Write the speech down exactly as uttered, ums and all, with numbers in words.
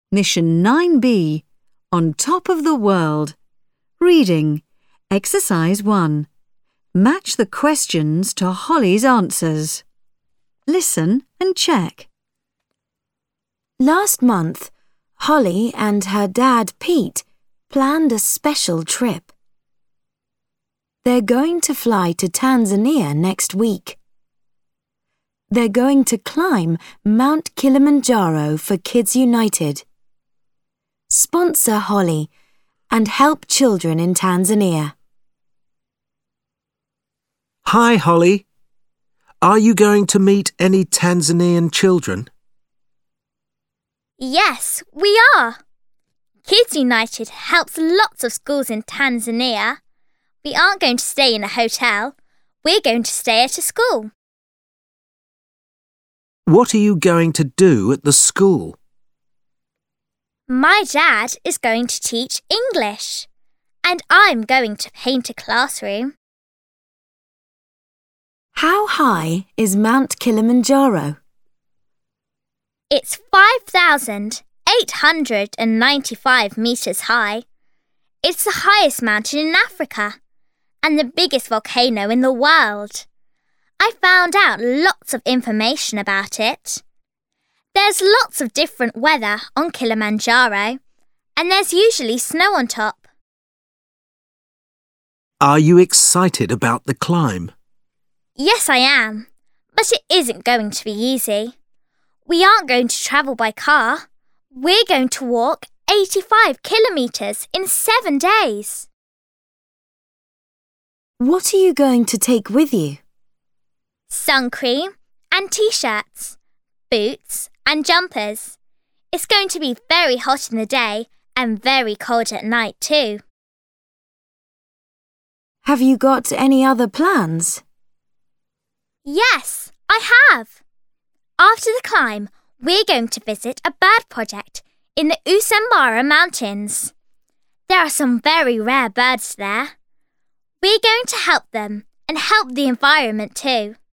Mission nine B, On Top of the World. Reading, Exercise one. Match the questions to Holly's answers. Listen and check. Last month, Holly and her dad Pete planned a special trip. They're going to fly to Tanzania next week. They're going to climb Mount Kilimanjaro for Kids United. Sponsor Holly and help children in Tanzania. Hi, Holly. Are you going to meet any Tanzanian children? Yes, we are. Kids United helps lots of schools in Tanzania. We aren't going to stay in a hotel. We're going to stay at a school. What are you going to do at the school? My dad is going to teach English, and I'm going to paint a classroom. How high is Mount Kilimanjaro? It's five thousand eight hundred ninety-five metres high. It's the highest mountain in Africa and the biggest volcano in the world. I found out lots of information about it. There's lots of different weather on Kilimanjaro, and there's usually snow on top. Are you excited about the climb? Yes, I am, but it isn't going to be easy. We aren't going to travel by car. We're going to walk eighty-five kilometres in seven days. What are you going to take with you? Sun cream and t-shirts, boots and jumpers. It's going to be very hot in the day and very cold at night too. Have you got any other plans? Yes, I have. After the climb, we're going to visit a bird project in the Usambara Mountains. There are some very rare birds there. We're going to help them and help the environment too.